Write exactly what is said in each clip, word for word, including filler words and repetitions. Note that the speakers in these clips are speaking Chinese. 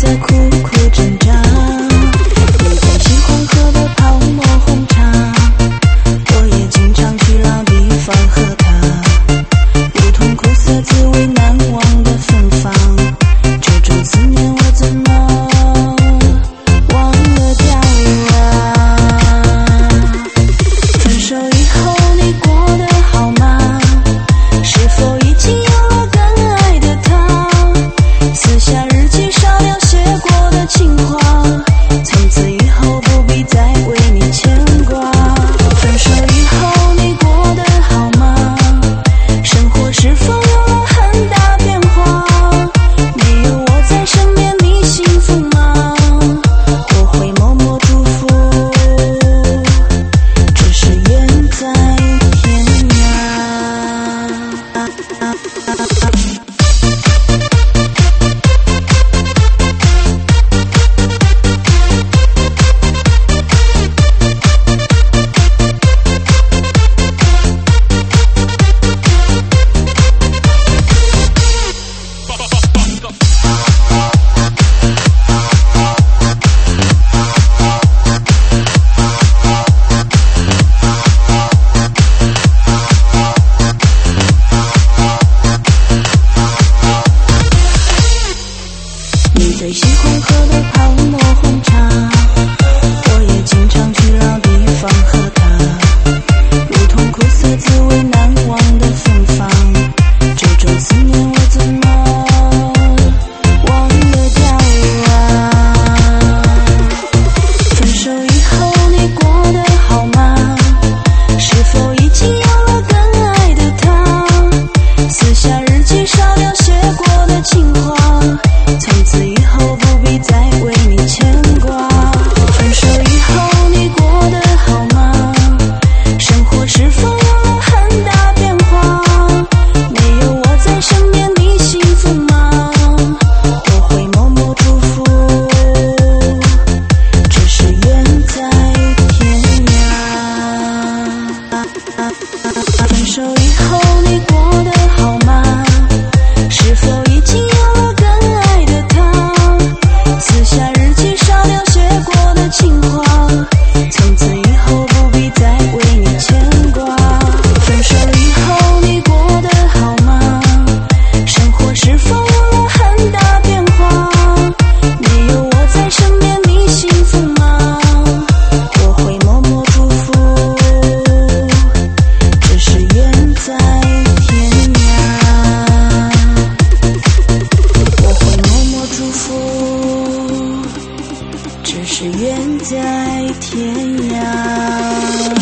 在苦苦挣扎。你最喜欢喝的泡沫红茶，我也经常去老地方喝它，如同苦涩滋味难忘的芬芳。这种思念我怎么忘了掉啊？分手以后你过得好吗？是否已经有了更爱的他？撕下日记上描写过的情话，从此以后不必再为你牵挂。分手以后你过得好吗？生活是否有了很大变化？没有我在身边你幸福吗？我会默默祝福，这是远在天涯。你最喜欢喝的泡沫红茶，我也经常去老地方喝它，如同苦涩滋味难忘的芬芳。这种思念我怎么忘了掉啊？分手以后你过得好吗？是否已经有了更爱的他？撕下日记上描写过的情话，从此以后不必再为你牵挂。分手以后你过得好吗？生活是否有了很大变化？没有我在身边你幸福吗？我会默默祝福，这是远在天涯。分手以后你过得好吗？是否已经有了更爱的他？撕下日记上描写过的情话，从此以后不必再为你牵挂。分手以后你过得好吗？生活是否有了很大变化？没有我在身边你幸福吗？我会默默祝福，这是远在天涯。我会默默祝福，这是远在天涯。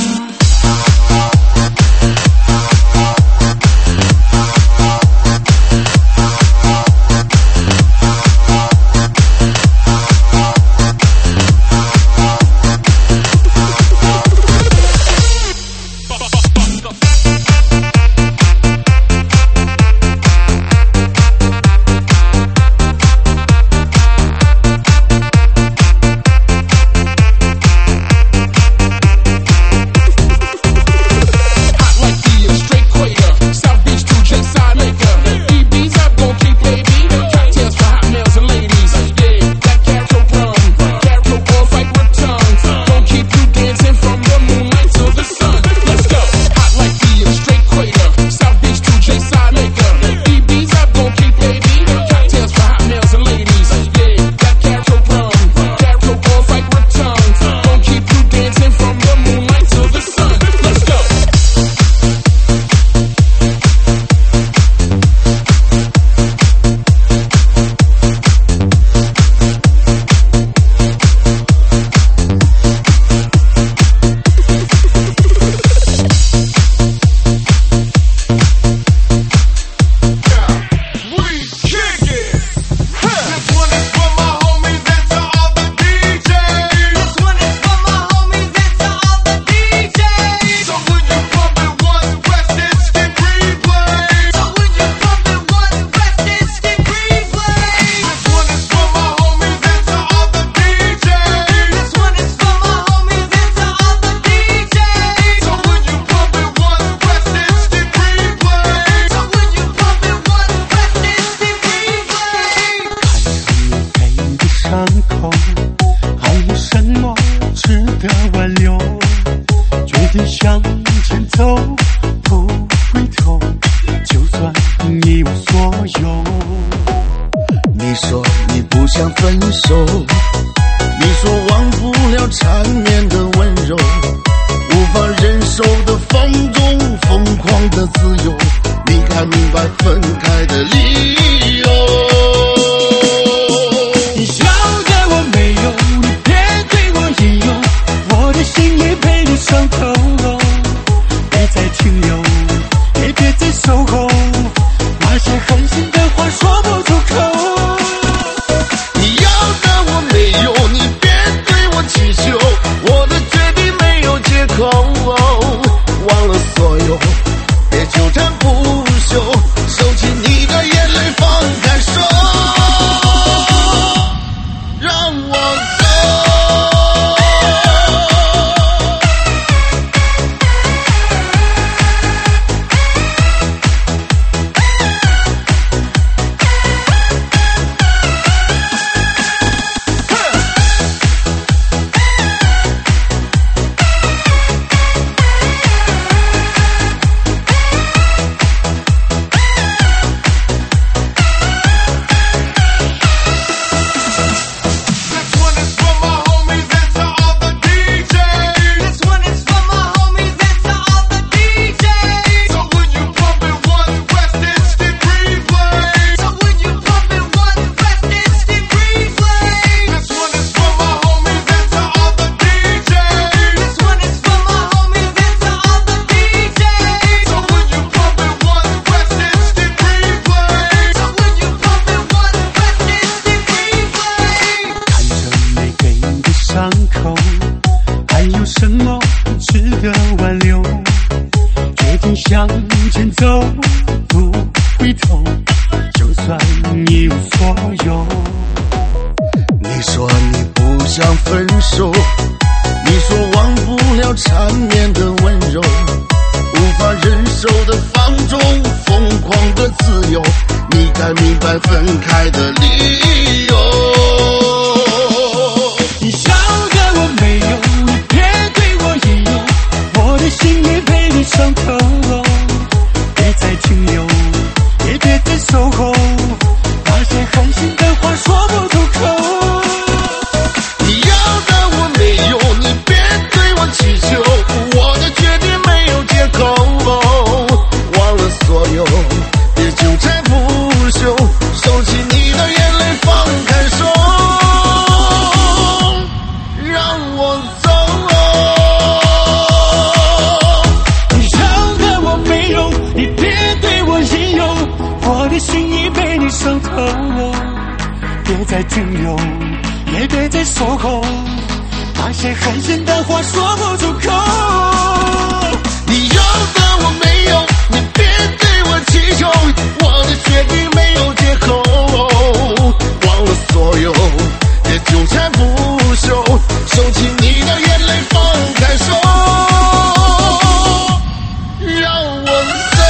说你不想分手，你说忘不了缠绵的温柔，无法忍受的放纵，疯狂的自由，你该明白分开的理由。 你晓得我没有，你别对我引诱，我的心也被你伤透了，别再停留，也别再守候，那些狠心的话说不出口。 你要的我没有，你别对我祈求，我的决定没有借口，忘了所有，别纠缠不休，收起你的眼泪，放开手，让我走。 向前走，不回头，就算一无所有。 你说你不想分手，你说忘不了缠绵的温柔，无法忍受的放纵，疯狂的自由，你该明白分开的理由。 你晓得我没有，你别对我引诱，我的心也被你伤透了，别再停留，也别再守候，那些狠心的话说不出口。 你要的我没有，你别对我祈求，我的决定没有借口，忘了所有，别纠缠不休，收起你的眼泪，放开手，让我走。 你晓得我没有，你别对我引诱，我的心已被你伤透了，别再停留，也别再守候，那些狠心的话说不出口。 你要的我没有，你别对我祈求，我的决定没有借口，忘了所有，别纠缠不休，收起你的眼泪，放开手，让我走。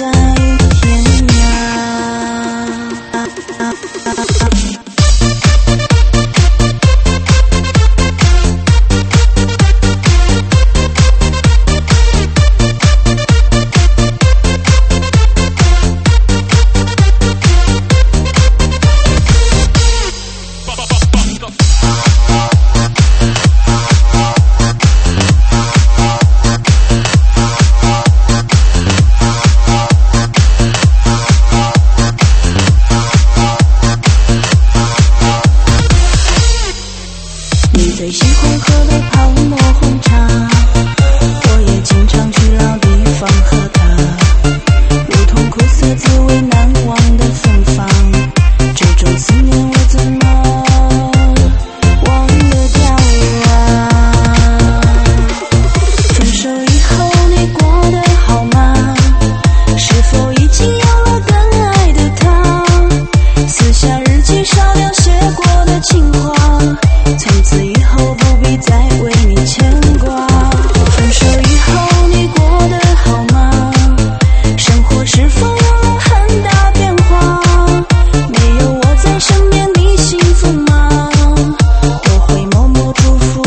在天涯。你最喜欢喝的泡沫红茶，我也经常去老地方喝它，如同苦涩滋味难忘的芬芳，这种思念我怎么忘得掉啊？分手以后你过得好吗？是否已经有了更爱的他？撕下日记烧掉写过的情话，从此以后不必再为你牵挂。分手以后你过得好吗？生活是否有了很大变化？没有我在身边你幸福吗？我会默默祝福，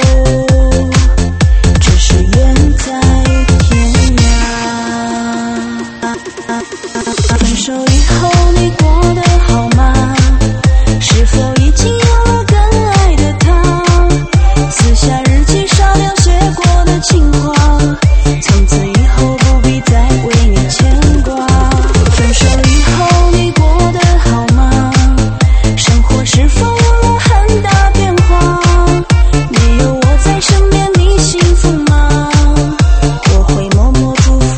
只是远在天涯。分手以后你过得好吗？是否已经有了更爱的他？撕下日记烧掉写过的情话，从此以后不必再为你牵挂。分手以后你过得好吗？生活是否有了很大变化？没有我在身边你幸福吗？我会默默祝福，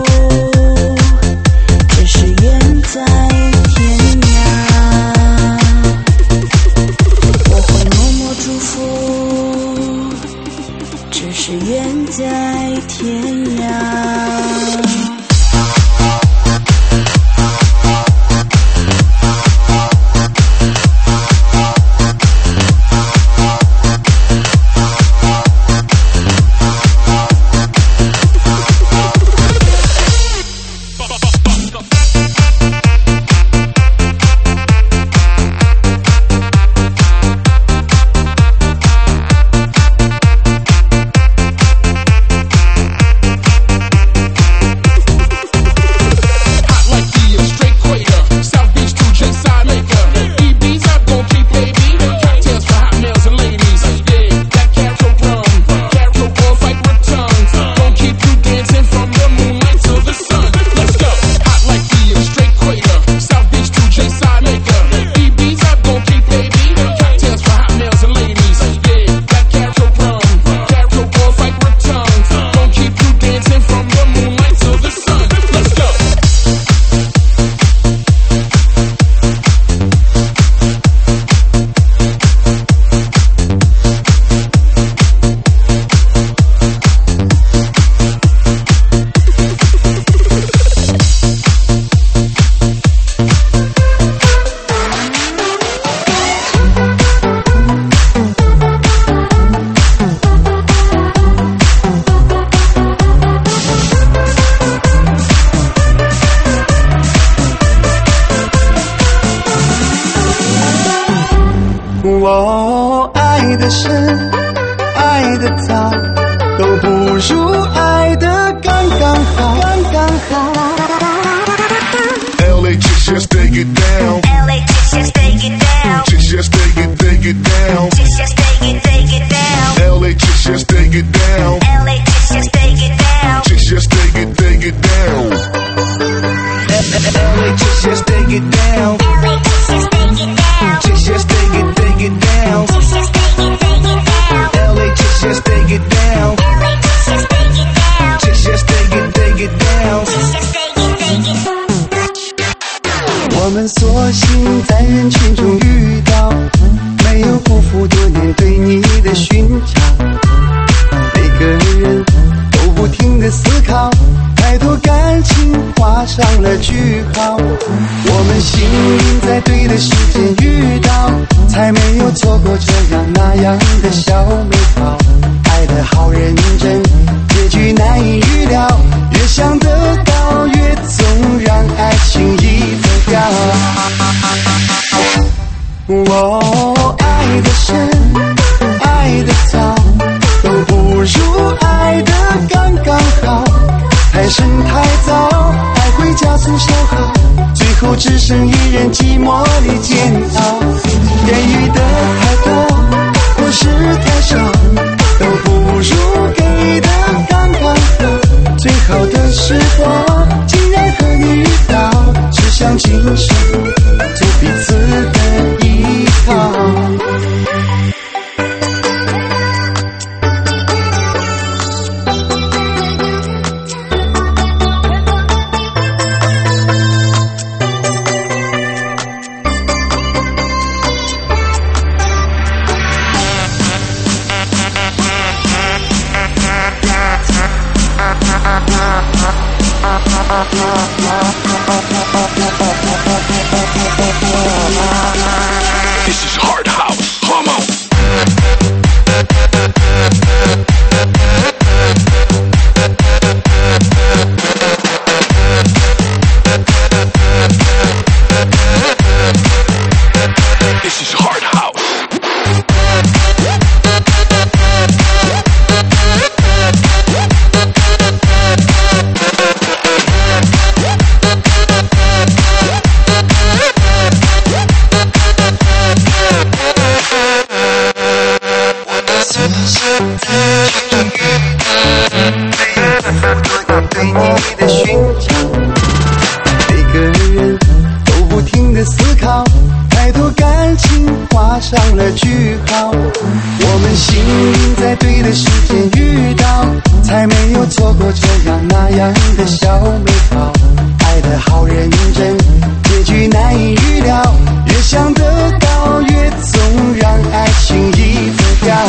只是远在天涯。我会默默祝福，只是远在天涯。 我爱的深，爱的早，都不如爱的刚刚好，刚刚好。 L A chicks just take it down. L A chicks just take it down. Chicks just take it, take it down. Chicks just take it, take it down. L A chicks just take it down. L A chicks just take it down. Chicks just take it, take it down. L A chicks just take it down. L A chicks just take it down. Chicks just take it, take it down. Chicks just take it, take it down. L A chicks just take it down. L A chicks just take it down. Chicks just take it, take it down. Chicks just take it, take it down. 我们索性在人群中遇到，没有辜负多年对你的寻找。每个人都不停地思考，太多感情画上了句号。我们幸运在对的时间遇到，才没有错过这样那样的小美好。爱得好认真，结局难以预料，越想得到越走太早，爱会加速消耗，最后只剩一人寂寞里煎熬。给予的太多，或是太少，都不如给的刚刚好。最好的时光，竟然和你遇到，只想今生做彼此的依靠。 This is Hard House. Come on. This is Hard House. 上了句号，我们幸运在对的时间遇到，才没有错过这样那样的小美好。爱的好认真，结局难以预料，越想得到越总让爱轻易走掉。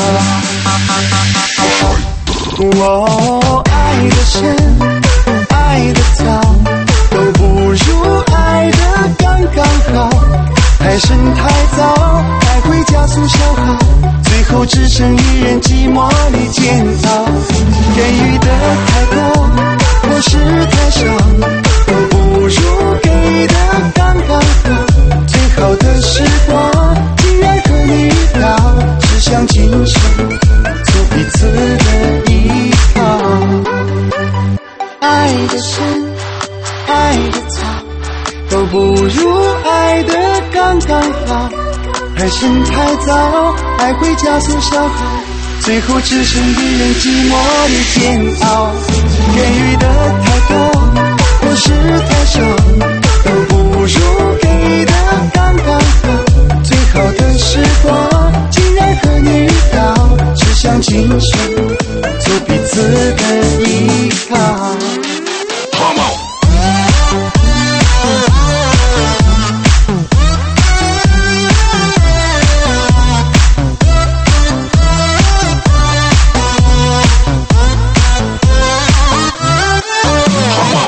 哦，爱的深，爱的早，都不如爱的刚刚好。太深太早，爱会加速消耗，最后只剩一人寂寞里煎熬。给予的太多，或是太少，都不如给的刚刚好。最好的时光，竟然和你遇到，只想今生做彼此的依靠。爱的深，爱的早，都不如爱的刚刚好。太深太早，爱会加速消耗，最后只剩一人寂寞里煎熬。给予的太多，或是太少，都不如给的刚刚好。最好的时光，竟然和你遇到，只想今生做彼此的依靠。 Come on. Come on.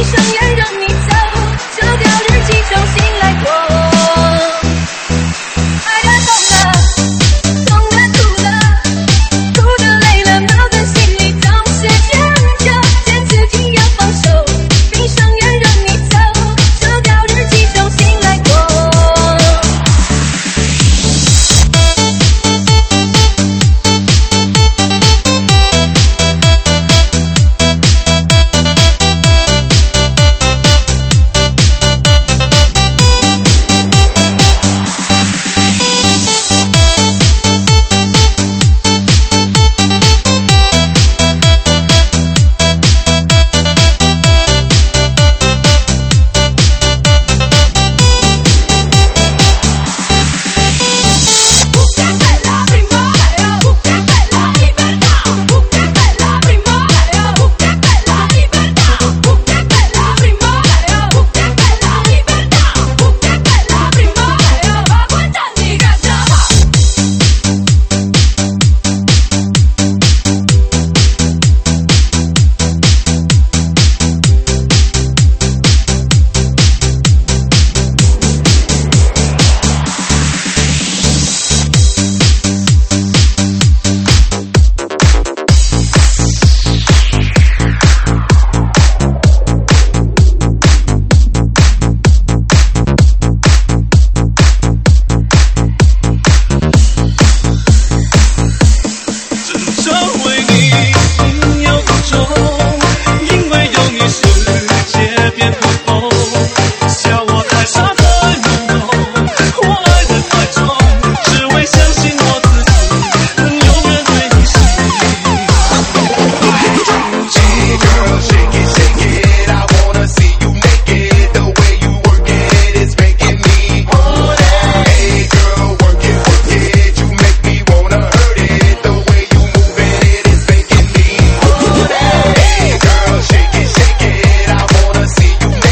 See you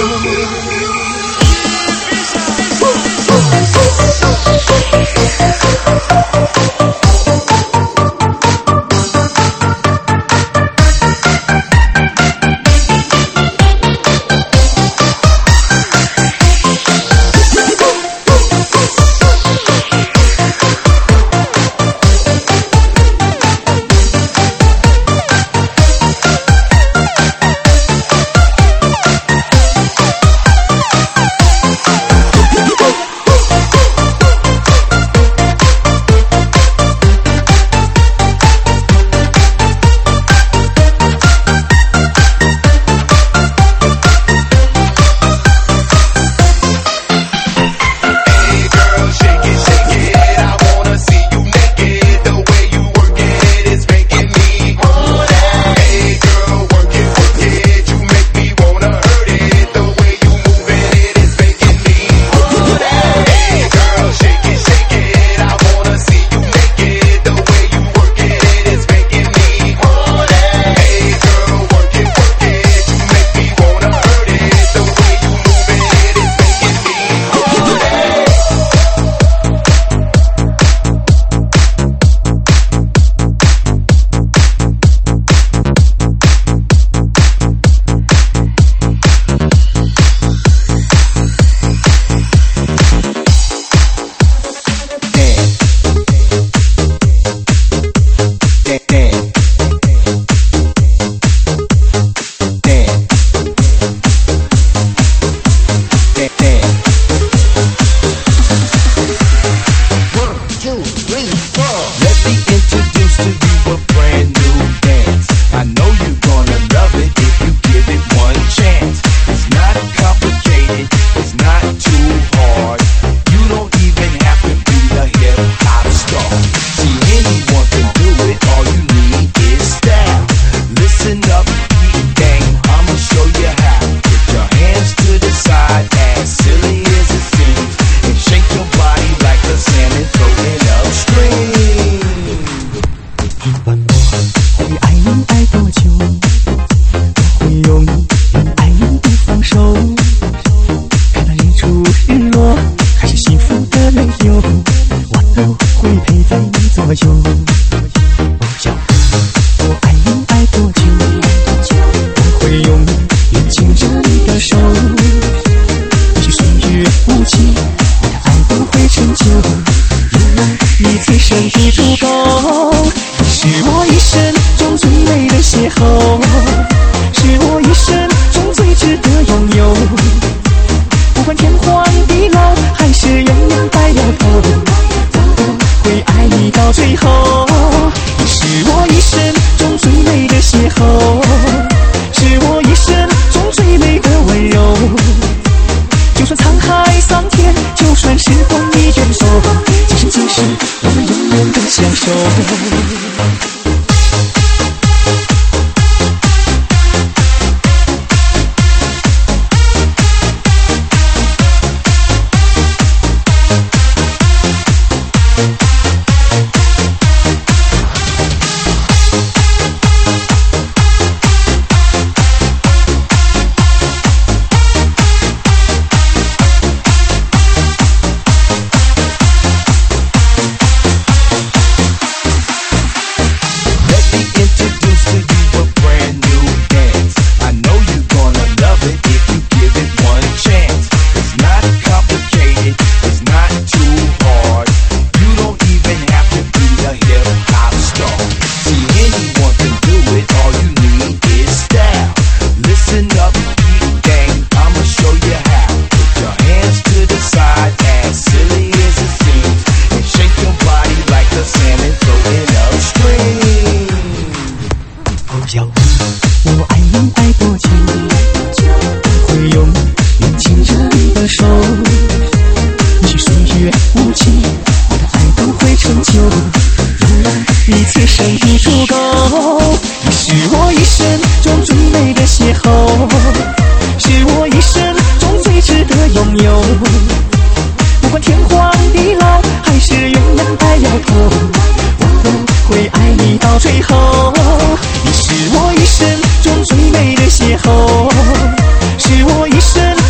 最后，你是我一生中最美的邂逅，是我一生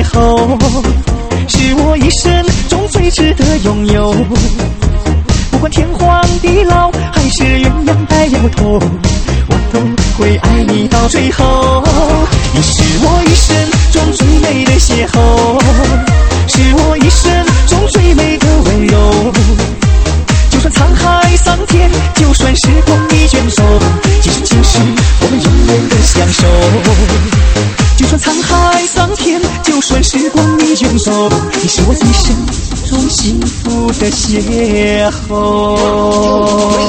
候，是我一生中最值得拥有。不管天荒地老还是鸳鸯带摇头，我都会爱你到最后。你是我一生中最美的邂逅，是我一生中最美的温柔。就算沧海桑田，就算时光已卷走，今生今世我们永远的相守。就算沧海桑田，就算时光已卷走，你是我一生中幸福的邂逅。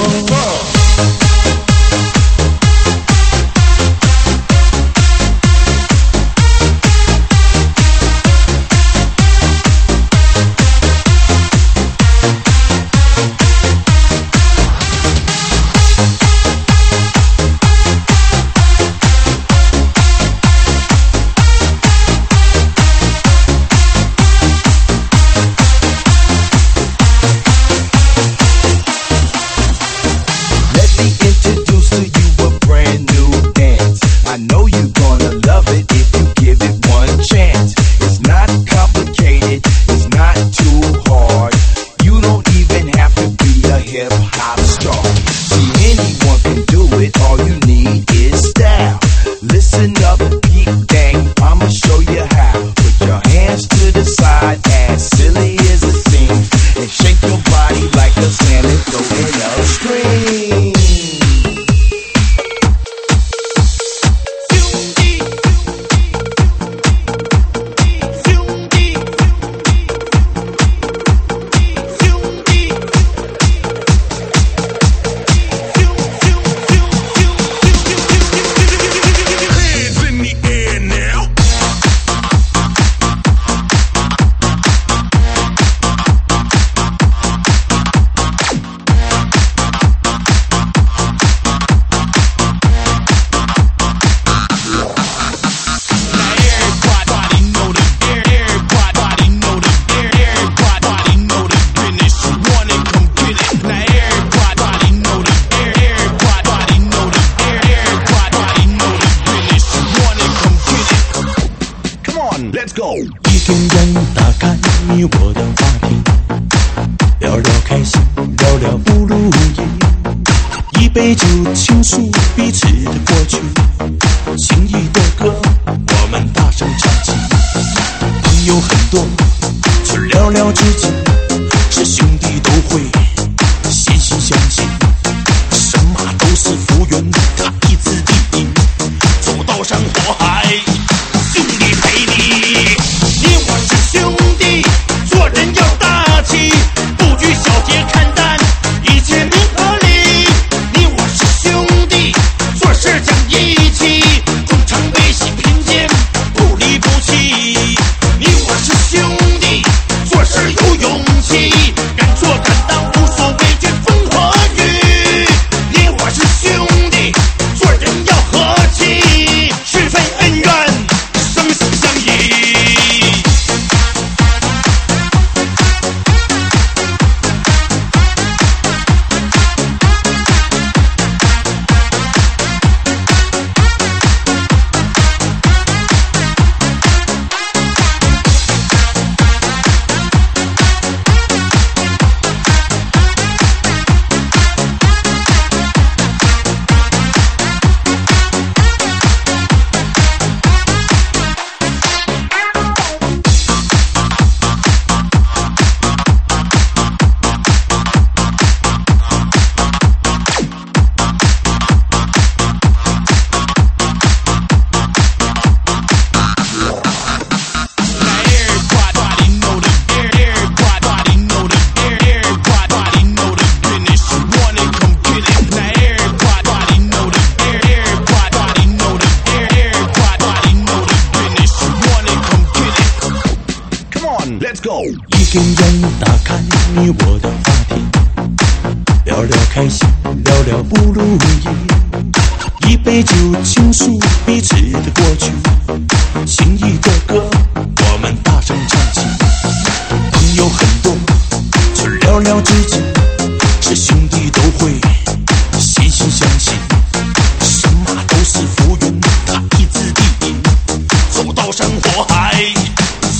一根烟打开你我的话题，聊聊开心，聊聊不如意。一杯酒倾诉彼此的过去，心意的歌我们大声唱起。朋友很多，却寥寥知己，是兄弟都会心心相惜。神马都是浮云，他一字第一，走到山火海。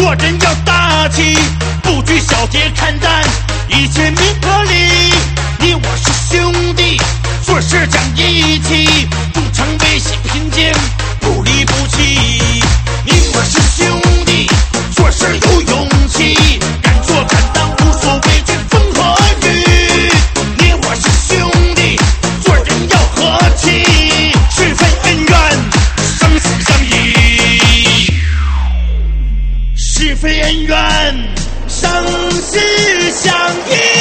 做人要大气，不拘小节看淡一切名和利。你我是兄弟，做事讲义气，不成维系贫贱，不离不弃。你我是兄弟，做事有勇气，敢做敢当，无所畏惧风和雨。你我是兄弟，做人要和气，是非恩怨生死相依，是非恩怨生死相依。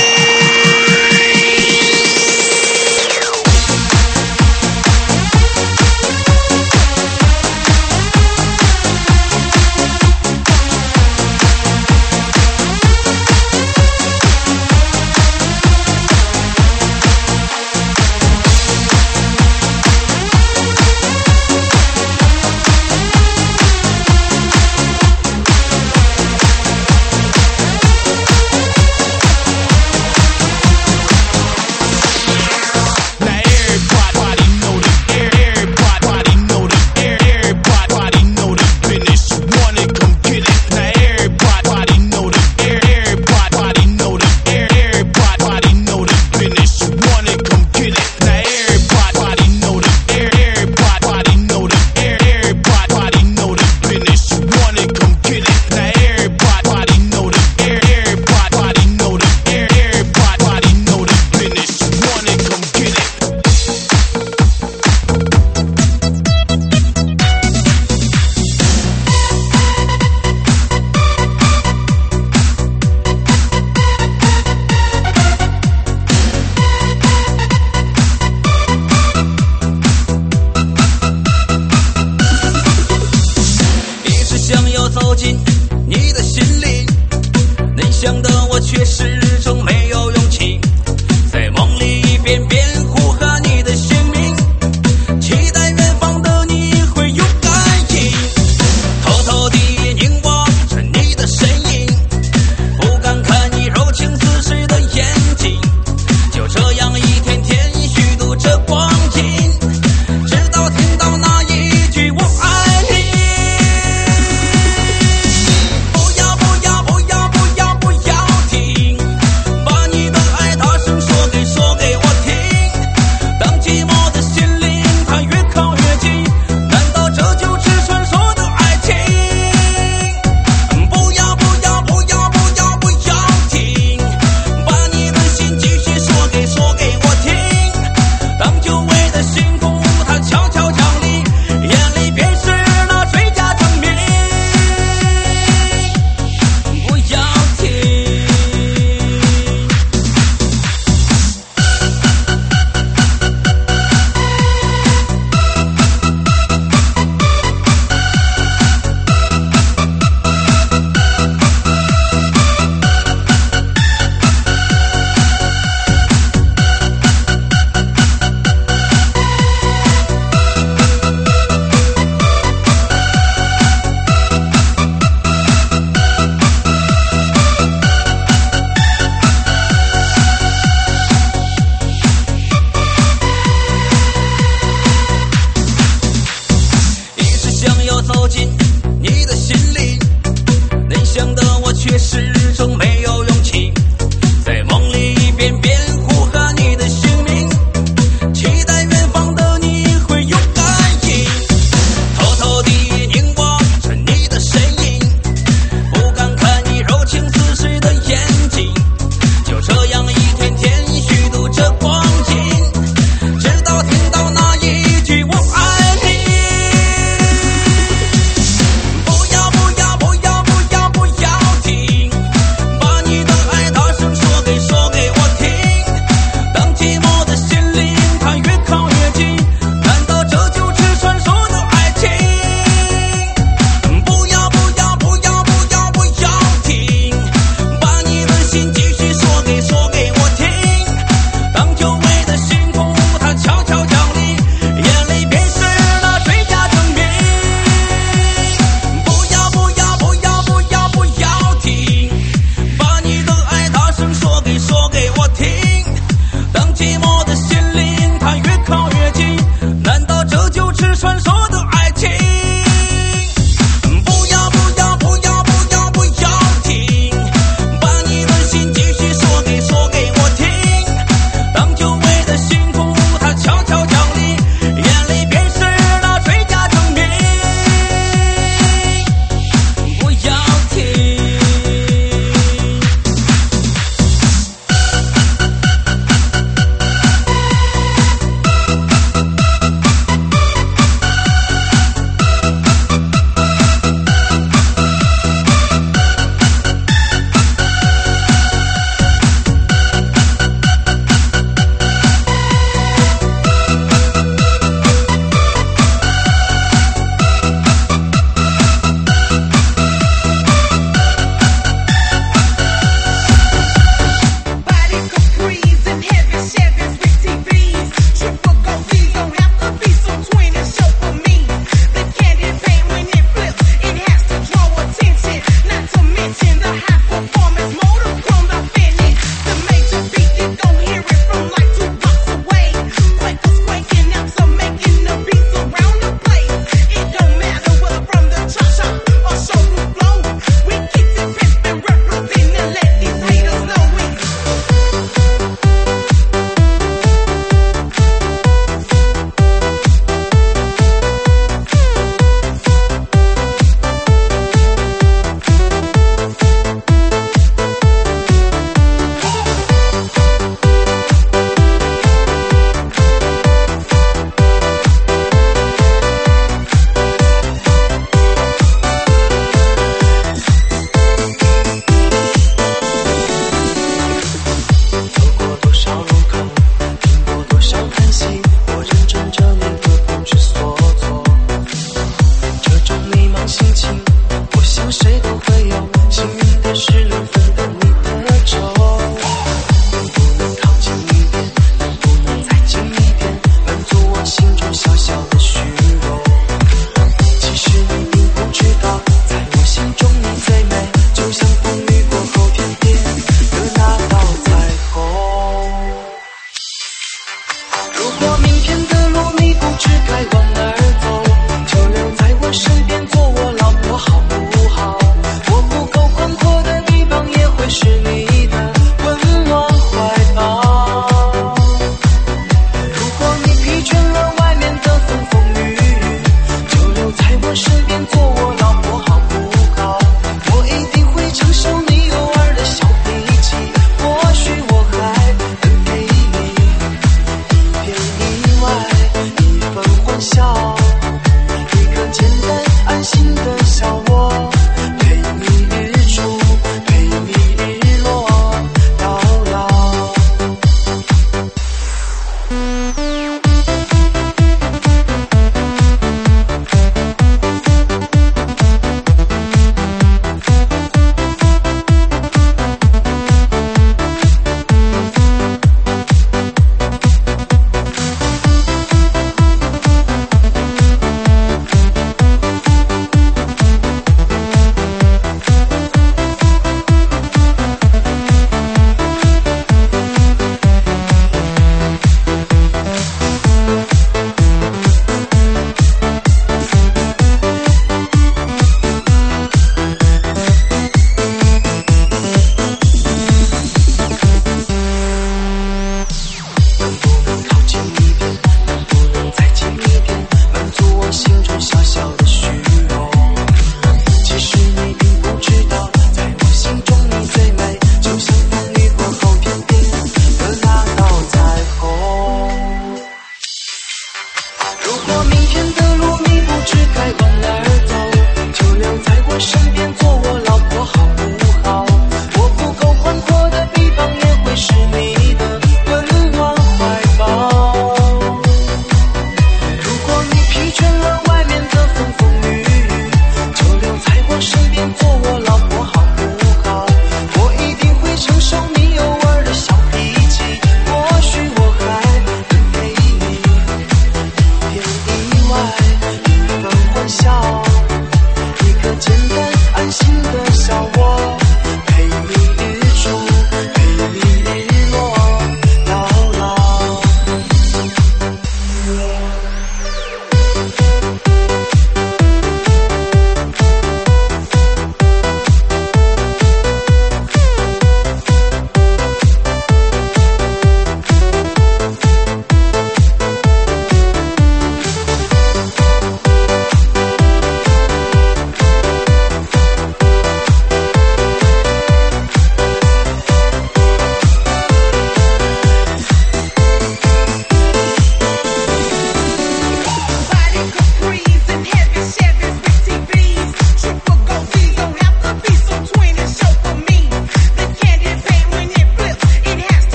走进你的心里，内向的我却始终没有